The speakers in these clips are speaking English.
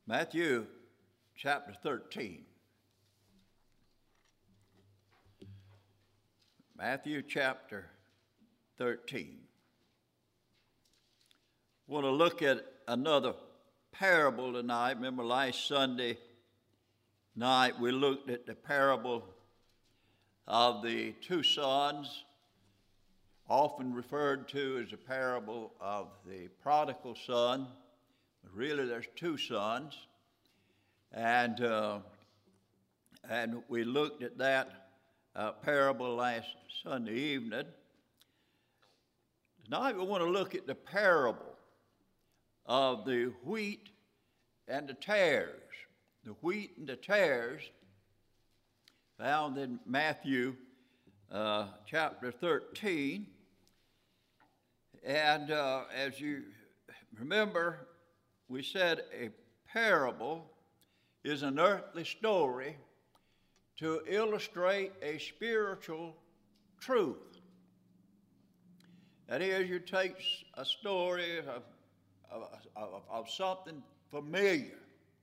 Matthew chapter 13. Matthew chapter 13. I want to look at another parable tonight. Remember last Sunday night we looked at the parable of the two sons, often referred to as the parable of the prodigal son. But really there's two sons. And we looked at that parable last Sunday evening. Tonight we want to look at the parable of the wheat and the tares. The wheat and the tares found in Matthew chapter 13. And as you remember, we said a parable is an earthly story to illustrate a spiritual truth. That is, you take a story of something familiar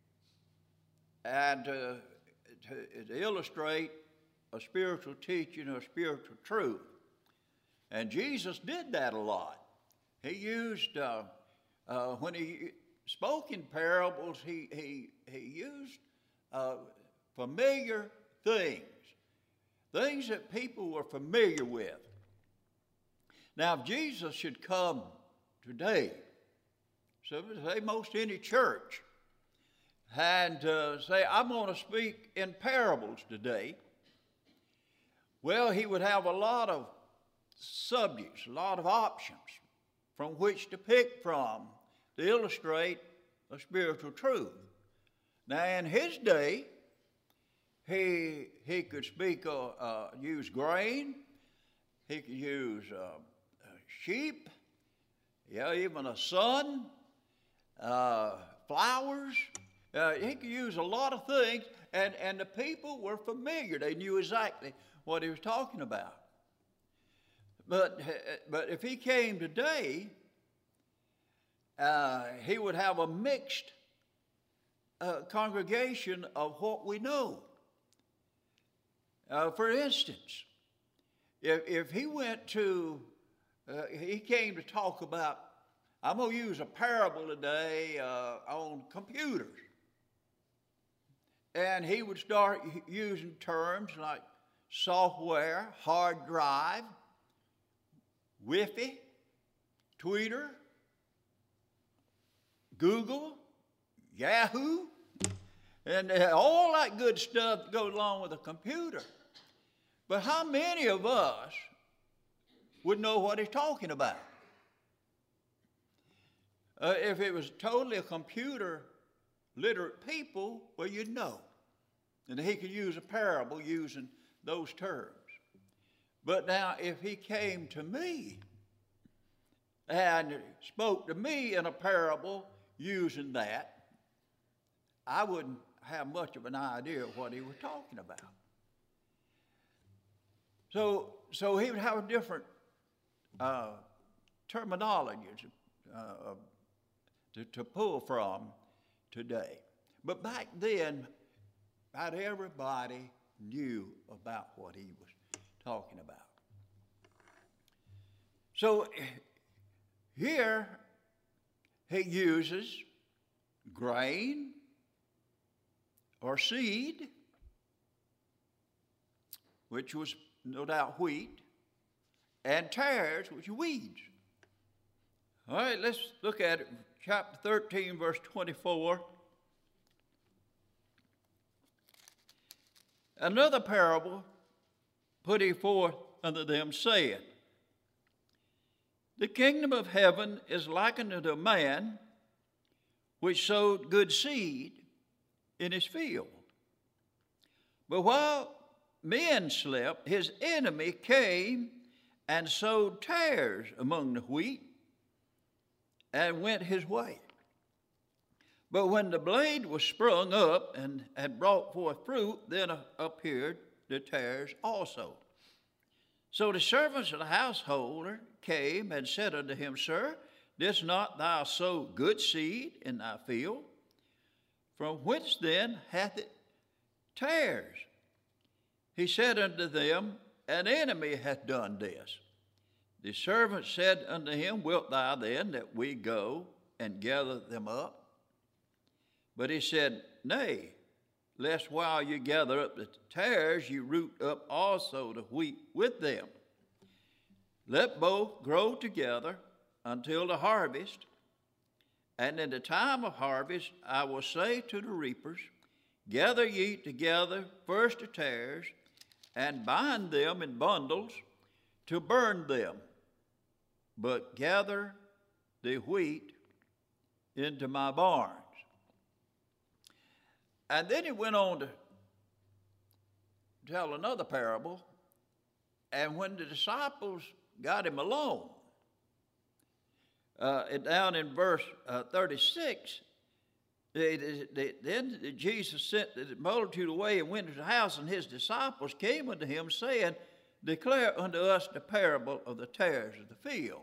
and to illustrate a spiritual teaching or spiritual truth. And Jesus did that a lot. He used, when he spoke in parables, he used familiar things that people were familiar with. Now, if Jesus should come today, so say most any church, and say, I'm going to speak in parables today, well, he would have a lot of subjects, a lot of options from which to pick from to illustrate a spiritual truth. Now, in his day, he could speak, use grain, he could use sheep, even a sun, flowers. He could use a lot of things, and the people were familiar. They knew exactly what he was talking about. But if he came today, he would have a mixed congregation of what we know. For instance, if he went to, he came to talk about, I'm going to use a parable today on computers. And he would start using terms like software, hard drive, Wi-Fi, Twitter, Google, Yahoo, and all that good stuff that goes along with a computer. But how many of us would know what he's talking about? If it was totally a computer literate people, well, you'd know. And he could use a parable using those terms. But now, if he came to me and spoke to me in a parable using that, I wouldn't have much of an idea of what he was talking about. So he would have a different terminology to pull from today. But back then, about everybody knew about what he was talking about. So here he uses grain or seed, which was no doubt wheat, and tares, which are weeds. All right, let's look at it. Chapter 13, verse 24. Another parable put he forth unto them, saying, The kingdom of heaven is likened unto a man which sowed good seed in his field. But while men slept, his enemy came and sowed tares among the wheat and went his way. But when the blade was sprung up and had brought forth fruit, then appeared the tares also. So the servants of the householder came and said unto him, Sir, didst not thou sow good seed in thy field? From whence then hath it tares? He said unto them, An enemy hath done this. The servant said unto him, Wilt thou then that we go and gather them up? But he said, Nay, lest while you gather up the tares, you root up also the wheat with them. Let both grow together until the harvest. And in the time of harvest I will say to the reapers, Gather ye together first the tares, and bind them in bundles to burn them, but gather the wheat into my barns. And then he went on to tell another parable, and when the disciples got him alone, down in verse 36, then Jesus sent the multitude away and went into the house, and his disciples came unto him, saying, Declare unto us the parable of the tares of the field.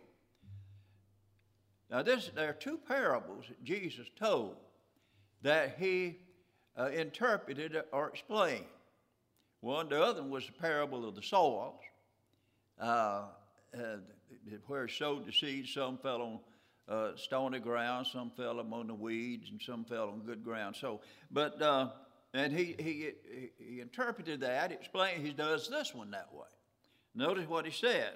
Now there are two parables that Jesus told that he interpreted or explained. The other one was the parable of the soils, where he sowed the seed. Some fell on stony ground, some fell among the weeds, and some fell on good ground. And he interpreted that, explained. He does this one that way. Notice what he says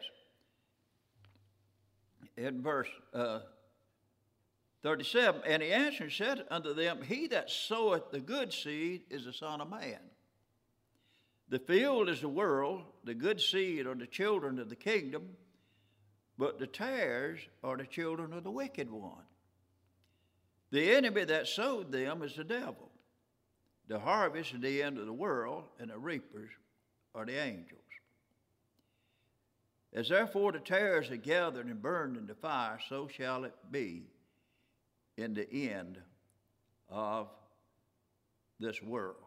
in verse 37. And he answered and said unto them, He that soweth the good seed is the Son of Man. The field is the world, the good seed are the children of the kingdom, but the tares are the children of the wicked one. The enemy that sowed them is the devil. The harvest is the end of the world, and the reapers are the angels. As therefore the tares are gathered and burned in the fire, so shall it be in the end of this world.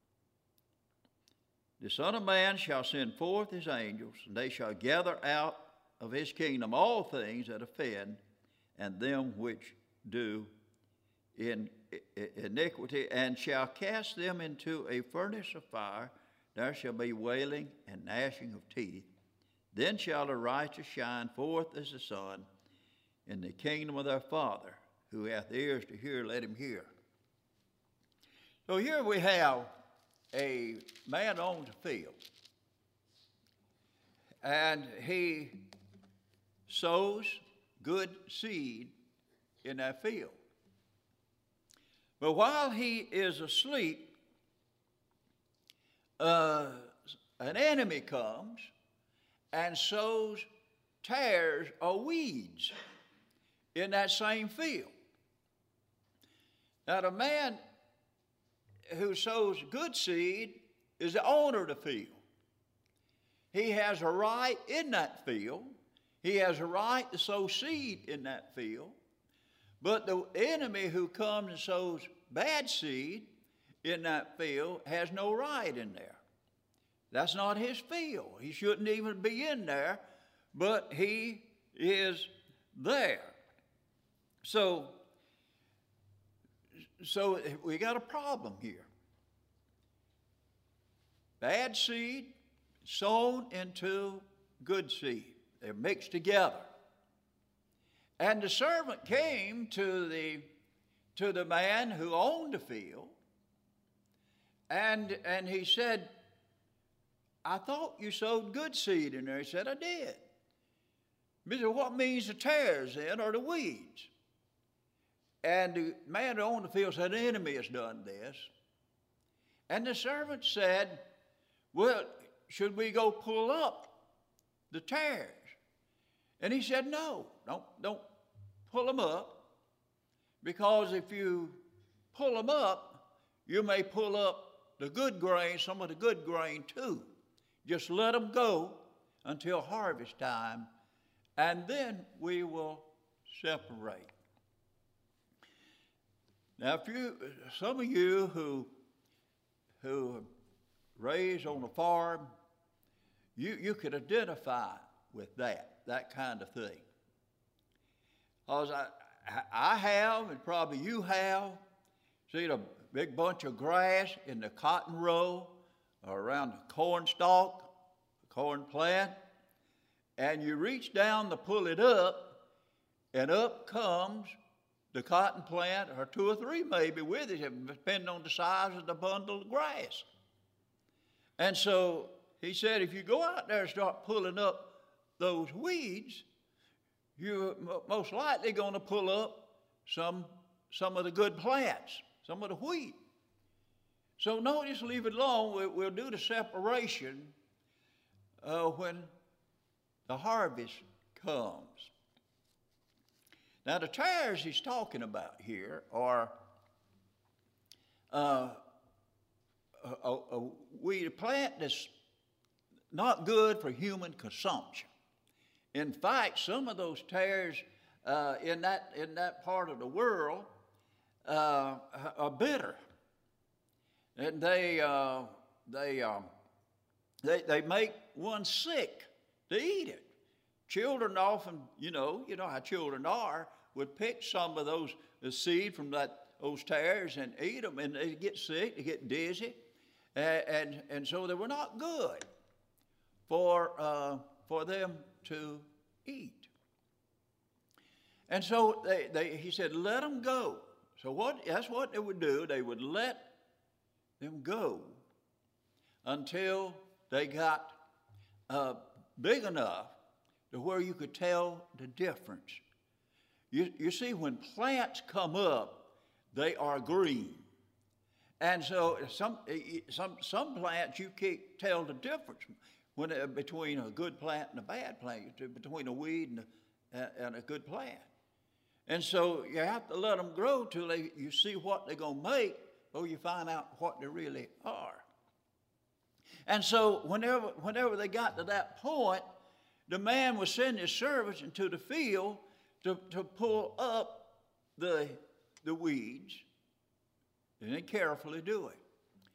The Son of Man shall send forth his angels, and they shall gather out of his kingdom all things that offend, and them which do in iniquity, and shall cast them into a furnace of fire. There shall be wailing and gnashing of teeth. Then shall the righteous shine forth as the sun in the kingdom of their Father. Who hath ears to hear, let him hear. So here we have a man owns a field, and he sows good seed in that field. But while he is asleep, an enemy comes and sows tares or weeds in that same field. Now, the man who sows good seed is the owner of the field. He has a right in that field. He has a right to sow seed in that field. But the enemy who comes and sows bad seed in that field has no right in there. That's not his field. He shouldn't even be in there, but he is there. So we got a problem here. Bad seed sown into good seed. They're mixed together. And the servant came to the man who owned the field, and he said, I thought you sowed good seed in there. He said, I did. He said, what means the tares then, or the weeds? And the man who owned the field said, the enemy has done this. And the servant said, well, should we go pull up the tares? And he said, no, don't pull them up, because if you pull them up, you may pull up the good grain, some of the good grain too. Just let them go until harvest time, and then we will separate. Now, some of you who raised on a farm, you could identify with that kind of thing. Because I have, and probably you have, seen a big bunch of grass in the cotton row or around the corn stalk, the corn plant, and you reach down to pull it up, and up comes the cotton plant, or two or three maybe with it, depending on the size of the bundle of grass. And so he said, if you go out there and start pulling up those weeds, you're most likely going to pull up some of the good plants, some of the wheat. So no, just leave it alone. We'll do the separation when the harvest comes. Now, the tares he's talking about here are a weed plant that's not good for human consumption. In fact, some of those tares in that part of the world are bitter, and they make one sick to eat it. Children often, you know how children are, would pick some of the seed from those tares and eat them, and they get sick, they get dizzy, and so they were not good for them to eat. And so he said, let them go. So that's what they would do. They would let them go until they got big enough to where you could tell the difference. You see, when plants come up, they are green. And so some plants you can't tell the difference between a good plant and a bad plant, between a weed and a good plant. And so you have to let them grow till you see what they're going to make, or you find out what they really are. And so whenever they got to that point, the man would send his servants into the field to pull up the weeds, and they carefully do it.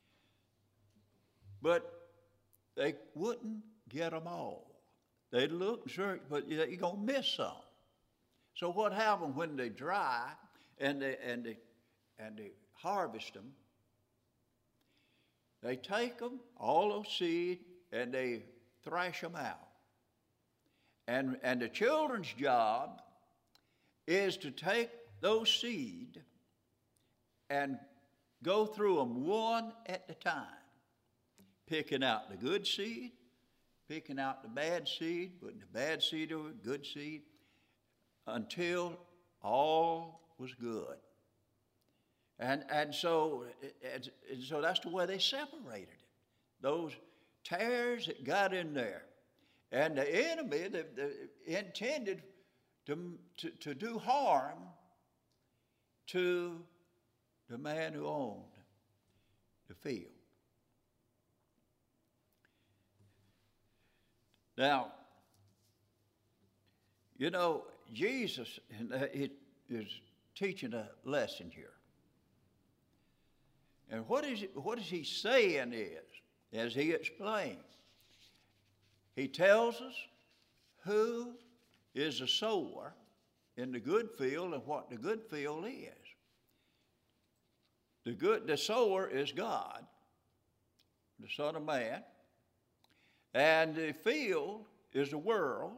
But they wouldn't get them all. They'd look and search, but you're going to miss some. So what happened when they dry and they harvest them? They take them, all those seed, and they thrash them out. And the children's job is to take those seed and go through them one at a time, picking out the good seed, picking out the bad seed, putting the bad seed over good seed, until all was good. And so that's the way they separated it. Those tares that got in there. And the enemy intended to do harm to the man who owned the field. Now, Jesus is teaching a lesson here. And what is he saying is, as he explains, he tells us who is a sower in the good field and what the good field is. The sower is God, the Son of Man, and the field is the world.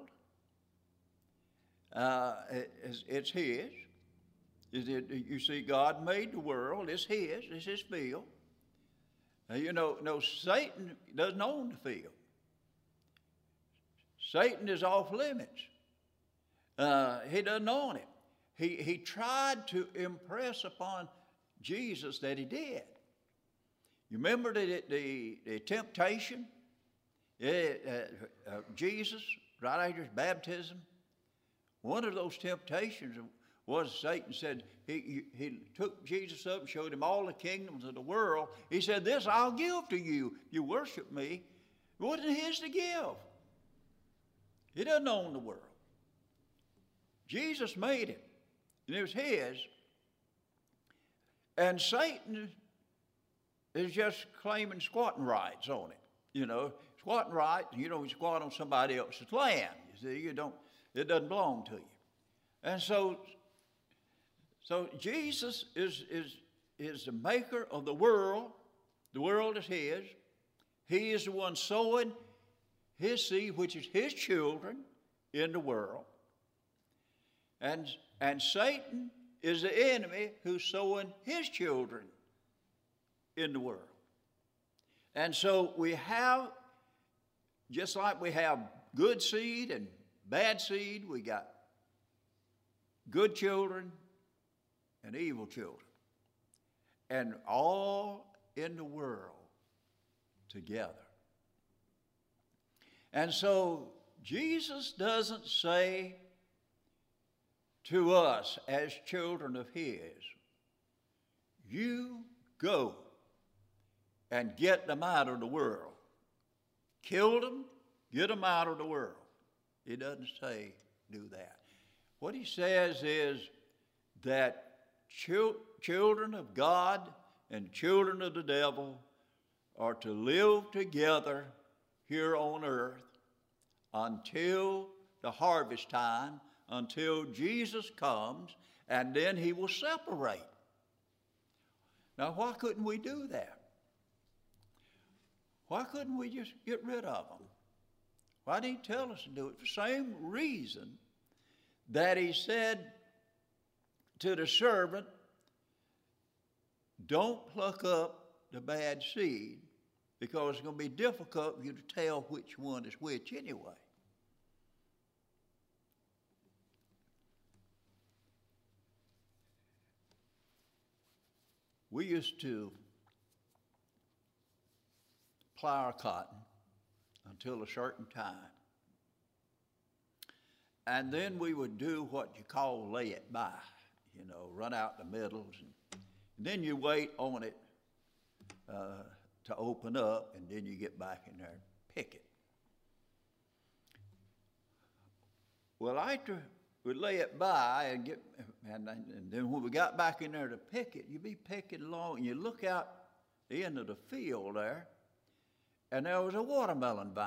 It's his. You see, God made the world. It's his field. Satan doesn't own the field. Satan is off limits. He doesn't own it. He tried to impress upon Jesus that he did. You remember the temptation? Jesus, right after his baptism, one of those temptations was Satan said, he took Jesus up and showed him all the kingdoms of the world. He said, this I'll give to you. You worship me. It wasn't his to give. He doesn't own the world. Jesus made it, and it was his. And Satan is just claiming squatting rights on it. Squatting rights, you squat on somebody else's land. You see, it doesn't belong to you. And so Jesus is is the maker of the world. The world is his. He is the one sowing his seed, which is his children, in the world. And Satan is the enemy who's sowing his children in the world. And so we have, just like we have good seed and bad seed, we got good children and evil children. And all in the world together. And so Jesus doesn't say to us as children of his, you go and get them out of the world. Kill them, get them out of the world. He doesn't say do that. What he says is that children of God and children of the devil are to live together here on earth until the harvest time, until Jesus comes, and then he will separate. Now, why couldn't we do that? Why couldn't we just get rid of them? Why did he tell us to do it? For the same reason that he said to the servant, don't pluck up the bad seed, because it's going to be difficult for you to tell which one is which anyway. We used to plow our cotton until a certain time. And then we would do what you call lay it by, run out the middles. And then you wait on it to open up, and then you get back in there and pick it. Well, after we lay it by and then when we got back in there to pick it, you'd be picking along, and you look out the end of the field there, and there was a watermelon vine.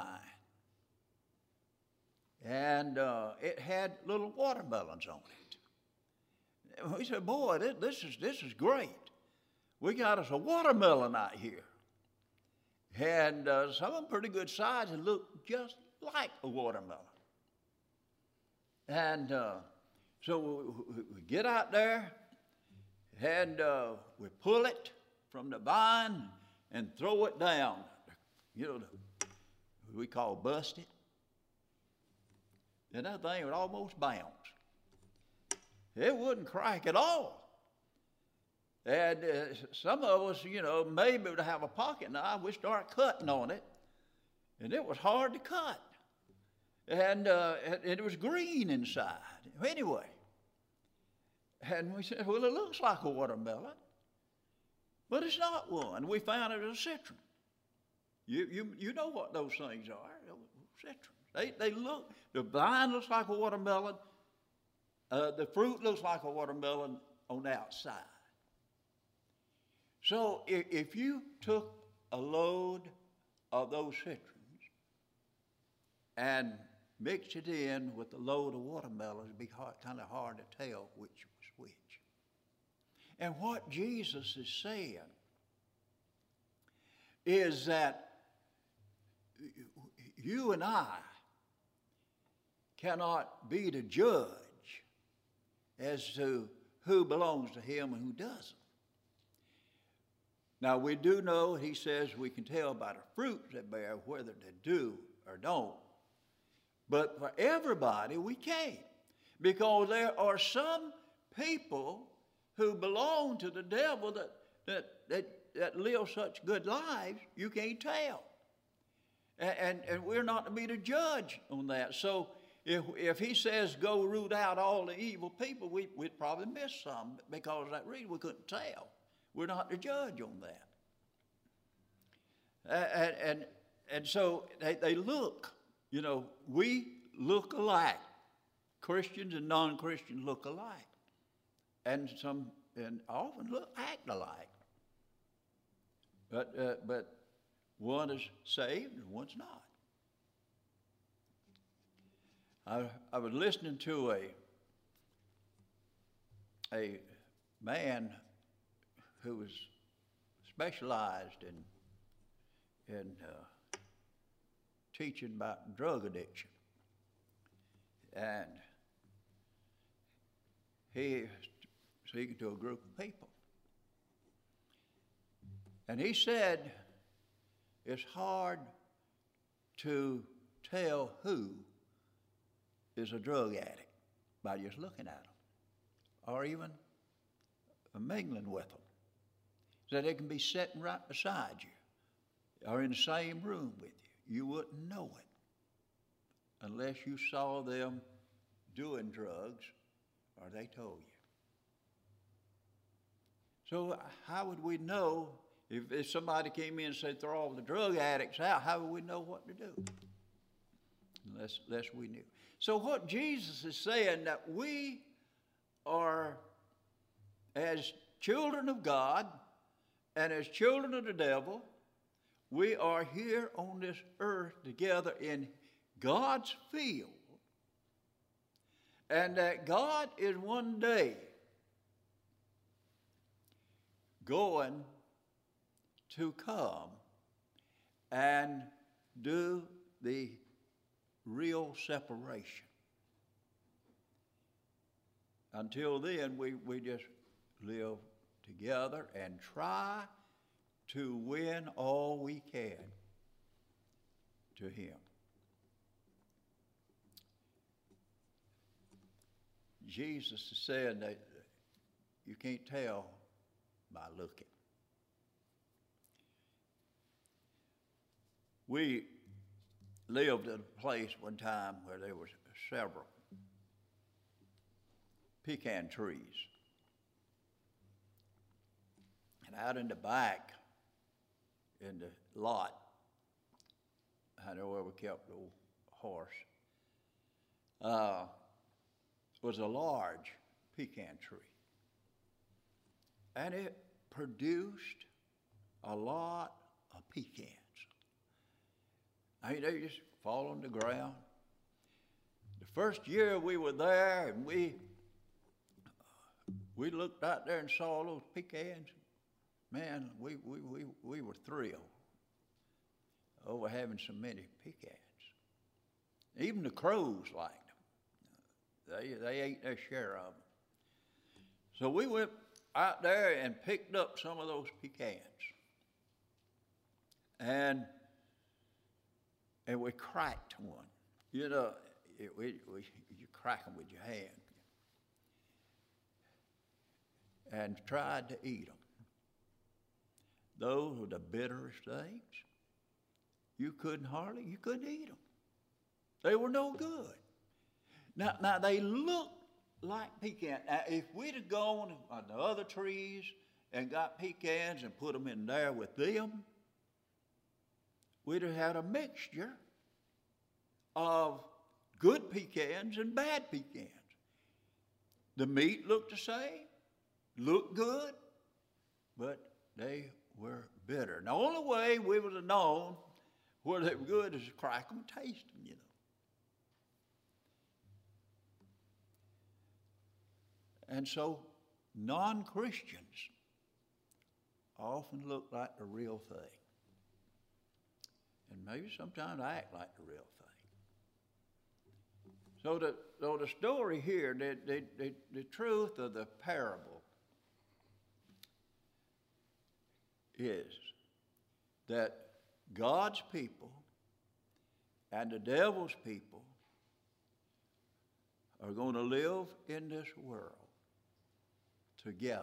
And it had little watermelons on it. And we said, boy, this is great. We got us a watermelon out here. And some of them pretty good size and looked just like a watermelon. And so we get out there, and we pull it from the vine and throw it down. We call bust it. And that thing would almost bounce. It wouldn't crack at all. And some of us, maybe would have a pocket knife, we start cutting on it, and it was hard to cut. And it was green inside. Anyway, and we said, well, it looks like a watermelon, but it's not one. We found it was a citron. You know what those things are, citrons. They look, the vine looks like a watermelon, the fruit looks like a watermelon on the outside. So if you took a load of those citrons and mixed it in with a load of watermelons, it'd be kind of hard to tell which was which. And what Jesus is saying is that you and I cannot be the judge as to who belongs to him and who doesn't. Now, we do know, he says, we can tell by the fruits they bear whether they do or don't. But for everybody, we can't. Because there are some people who belong to the devil that live such good lives, you can't tell. And we're not to be the judge on that. So if he says go root out all the evil people, we'd probably miss some because of that reason we couldn't tell. We're not the judge on that. And so they look, we look alike. Christians and non-Christians look alike. And often act alike. But one is saved and one's not. I was listening to a man who was specialized in teaching about drug addiction. And he was speaking to a group of people. And he said, it's hard to tell who is a drug addict by just looking at them or even mingling with them. So they can be sitting right beside you or in the same room with you. You wouldn't know it unless you saw them doing drugs or they told you. So how would we know if somebody came in and said, throw all the drug addicts out, how would we know what to do? Unless we knew. So what Jesus is saying, that we are, as children of God and as children of the devil, we are here on this earth together in God's field, and that God is one day going to come and do the real separation. Until then, we just live together and try to win all we can to Him. Jesus is saying that you can't tell by looking. We lived in a place one time where there was several pecan trees. And out in the back, in the lot, I know where we kept the old horse, was a large pecan tree. And it produced a lot of pecans. I mean, they just fall on the ground. The first year we were there, and we looked out there and saw those pecans. Man, we were thrilled over having so many pecans. Even the crows liked them. They ate their share of them. So we went out there and picked up some of those pecans. And we cracked one. You know, you crack them with your hand. And tried to eat them. Those were the bitterest things. You couldn't eat them. They were no good. Now they looked like pecans. Now, if we'd have gone on the other trees and got pecans and put them in there with them, we'd have had a mixture of good pecans and bad pecans. The meat looked the same, looked good, but they were bitter. And the only way we would have known whether they were good is to crack them and taste them, you know. And so non-Christians often look like the real thing. And maybe sometimes act like the real thing. So the story here, the truth of the parable is that God's people and the devil's people are going to live in this world together.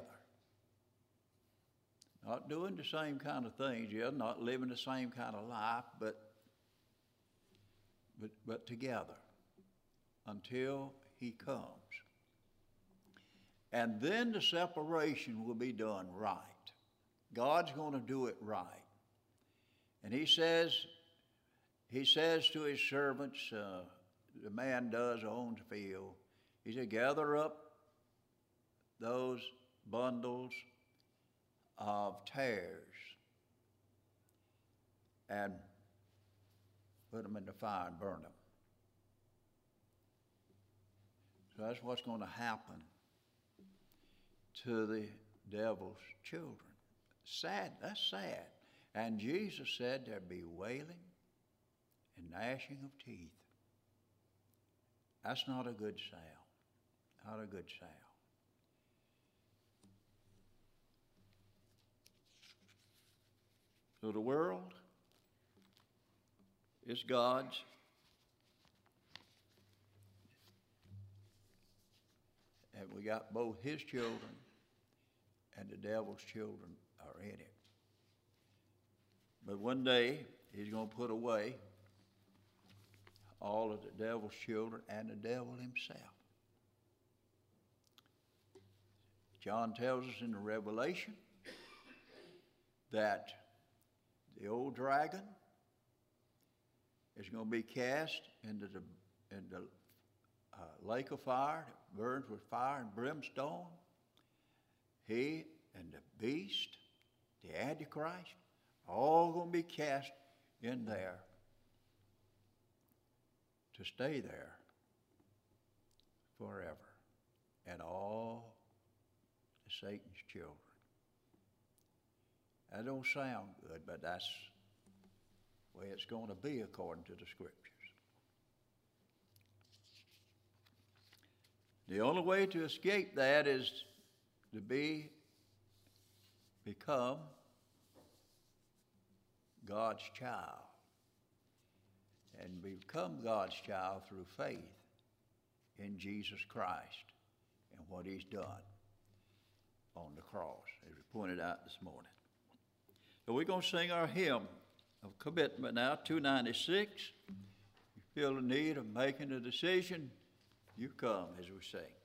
Not doing the same kind of things, not living the same kind of life, but together until He comes. And then the separation will be done right. God's going to do it right. And He says to His servants, the man does owns the field, He said, gather up those bundles of tares and put them in the fire and burn them. So that's what's going to happen to the devil's children. sad. That's sad. And Jesus said there'd be wailing and gnashing of teeth. That's not a good sound. Not a good sound. So the world is God's. And we got both his children and the devil's children are in it. But one day, he's going to put away all of the devil's children and the devil himself. John tells us in the Revelation that the old dragon is going to be cast into the lake of fire that burns with fire and brimstone. He and the beast, the Antichrist, all going to be cast in there to stay there forever. And all the Satan's children. That don't sound good, but that's the way it's going to be according to the Scriptures. The only way to escape that is to become God's child. And become God's child through faith in Jesus Christ and what he's done on the cross, as we pointed out this morning. So we're going to sing our hymn of commitment now, 296. If you feel the need of making a decision, you come as we sing.